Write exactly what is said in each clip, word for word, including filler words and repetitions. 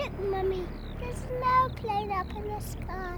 Look, Mummy, there's no plane up in the sky.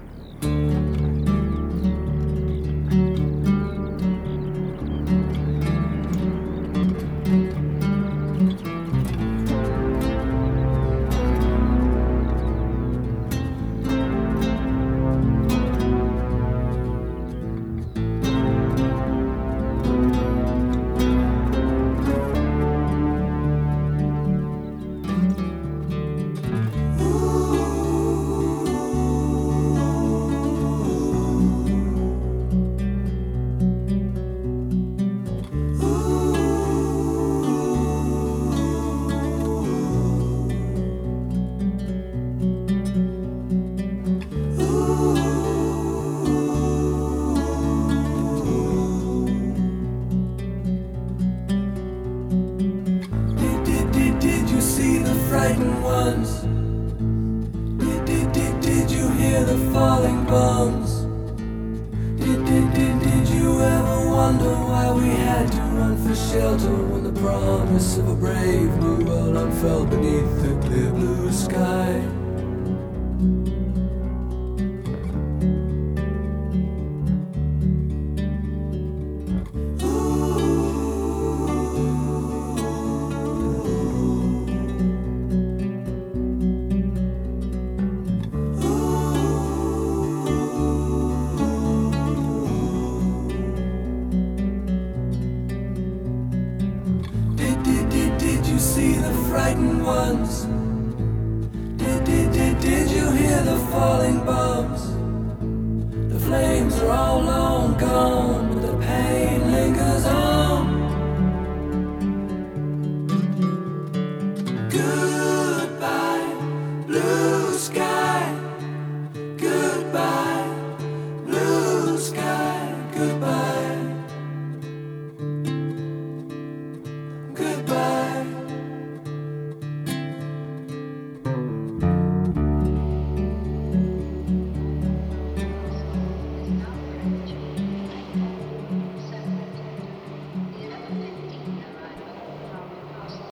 Frightened ones. Did, did, did, did you hear the falling bombs? Did, did, did, did you ever wonder why we had to run for shelter when the promise of a brave new world unfurled beneath the clear blue sky? Did you see the frightened ones? Did, did, did, did you hear the falling bombs? The flames are all low.